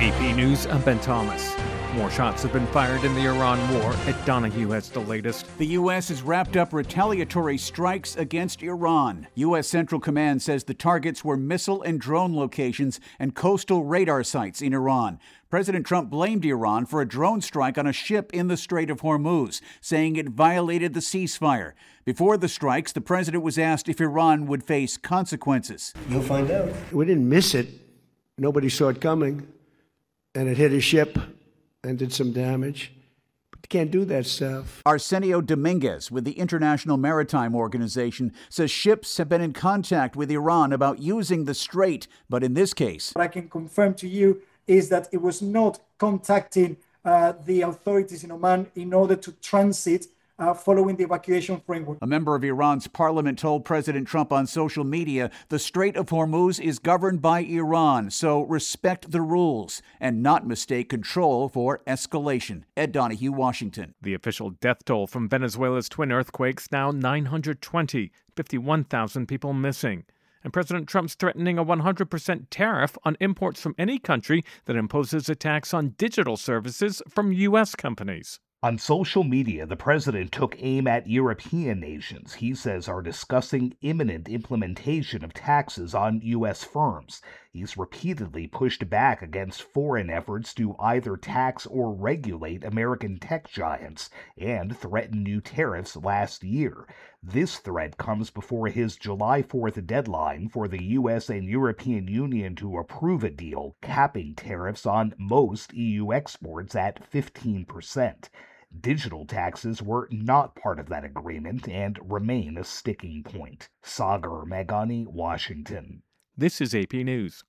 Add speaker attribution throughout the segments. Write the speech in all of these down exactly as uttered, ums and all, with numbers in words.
Speaker 1: A P News, I'm Ben Thomas. More shots have been fired in the Iran war. Ed Donahue has the latest.
Speaker 2: The U S has wrapped up retaliatory strikes against Iran. U S Central Command says the targets were missile and drone locations and coastal radar sites in Iran. President Trump blamed Iran for a drone strike on a ship in the Strait of Hormuz, saying it violated the ceasefire. Before the strikes, the president was asked if Iran would face consequences.
Speaker 3: You'll find out.
Speaker 4: We didn't miss it. Nobody saw it coming. And it hit a ship and did some damage. But you can't do that stuff.
Speaker 2: Arsenio Dominguez with the International Maritime Organization says ships have been in contact with Iran about using the strait, but in this case,
Speaker 5: what I can confirm to you is that it was not contacting uh, the authorities in Oman in order to transit Uh, following the evacuation framework.
Speaker 2: A member of Iran's parliament told President Trump on social media the Strait of Hormuz is governed by Iran, so respect the rules and not mistake control for escalation. Ed Donahue, Washington.
Speaker 1: The official death toll from Venezuela's twin earthquakes now nine hundred twenty, fifty-one thousand people missing. And President Trump's threatening a one hundred percent tariff on imports from any country that imposes a tax on digital services from U S companies.
Speaker 6: On social media, the president took aim at European nations he says are discussing imminent implementation of taxes on U S firms. He's repeatedly pushed back against foreign efforts to either tax or regulate American tech giants and threatened new tariffs last year. This threat comes before his July fourth deadline for the U S and European Union to approve a deal capping tariffs on most E U exports at fifteen percent. Digital taxes were not part of that agreement and remain a sticking point. Sagar Meghani, Washington.
Speaker 1: This is A P News.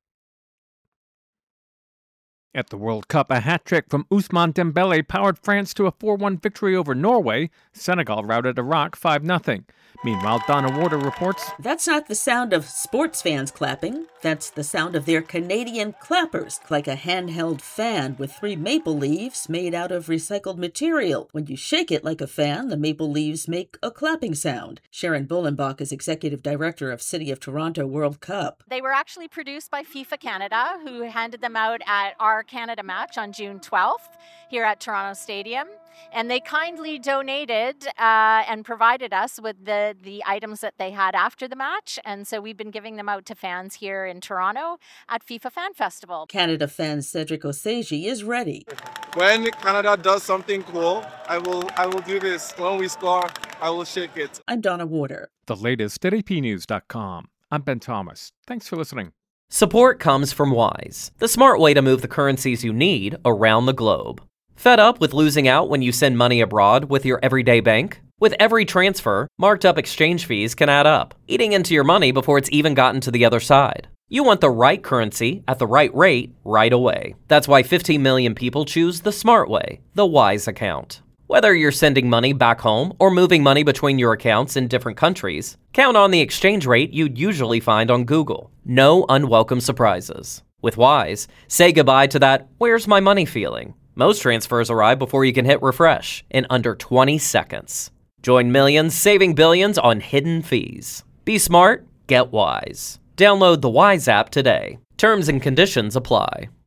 Speaker 1: At the World Cup, a hat-trick from Ousmane Dembele powered France to a four one victory over Norway. Senegal routed Iraq five nothing. Meanwhile, Donna Warder reports,
Speaker 7: That's not the sound of sports fans clapping. That's the sound of their Canadian clappers, like a handheld fan with three maple leaves made out of recycled material. When you shake it like a fan, the maple leaves make a clapping sound. Sharon Bolenbach is executive director of City of Toronto World Cup.
Speaker 8: They were actually produced by FIFA Canada, who handed them out at our Canada match on June twelfth here at Toronto Stadium. And they kindly donated uh, and provided us with the, the items that they had after the match. And so we've been giving them out to fans here in Toronto at FIFA Fan Festival.
Speaker 7: Canada fan Cedric Oseji is ready.
Speaker 9: When Canada does something cool, I will I will do this. When we score, I will shake it.
Speaker 7: I'm Donna Warder.
Speaker 1: the latest at A P news dot com. I'm Ben Thomas. Thanks for listening.
Speaker 10: Support comes from Wise, the smart way to move the currencies you need around the globe. Fed up with losing out when you send money abroad with your everyday bank? With every transfer, marked up exchange fees can add up, eating into your money before it's even gotten to the other side. You want the right currency at the right rate right away. That's why fifteen million people choose the smart way, the Wise account. Whether you're sending money back home or moving money between your accounts in different countries, count on the exchange rate you'd usually find on Google. No unwelcome surprises. With Wise, say goodbye to that "where's my money" feeling. Most transfers arrive before you can hit refresh in under twenty seconds. Join millions saving billions on hidden fees. Be smart, get Wise. Download the Wise app today. Terms and conditions apply.